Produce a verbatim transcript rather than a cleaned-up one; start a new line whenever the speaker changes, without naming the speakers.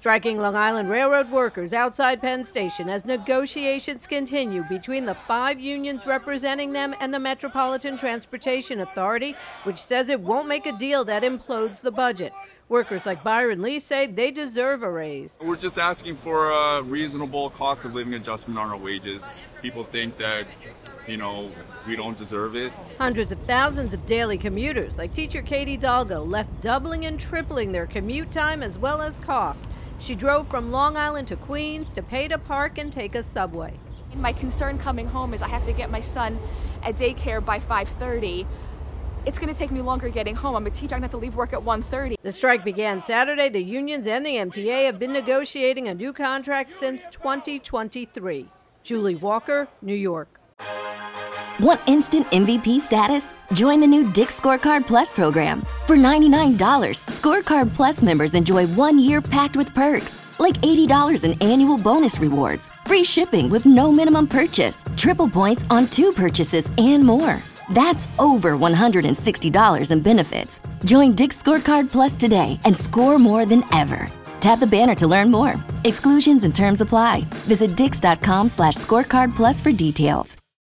Striking Long Island Railroad workers outside Penn Station as negotiations continue between the five unions representing them and the Metropolitan Transportation Authority, which says it won't make a deal that implodes the budget. Workers like Byron Lee say they deserve a raise.
We're just asking for a reasonable cost of living adjustment on our wages. People think that, you know, we don't deserve it.
Hundreds of thousands of daily commuters, like teacher Katie Dalgo, left doubling and tripling their commute time as well as cost. She drove from Long Island to Queens to pay to park and take a subway.
My concern coming home is I have to get my son at daycare by five thirty. It's going to take me longer getting home. I'm a teacher. I'm going to have to leave work at one thirty.
The strike began Saturday. The unions and the M T A have been negotiating a new contract since twenty twenty-three. Julie Walker, New York.
Want instant M V P status? Join the new Dick's Scorecard Plus program. For ninety-nine dollars, Scorecard Plus members enjoy one year packed with perks, like eighty dollars in annual bonus rewards, free shipping with no minimum purchase, triple points on two purchases, and more. That's over one hundred sixty dollars in benefits. Join Dick's Scorecard Plus today and score more than ever. Tap the banner to learn more. Exclusions and terms apply. Visit dix.com slash scorecard plus for details.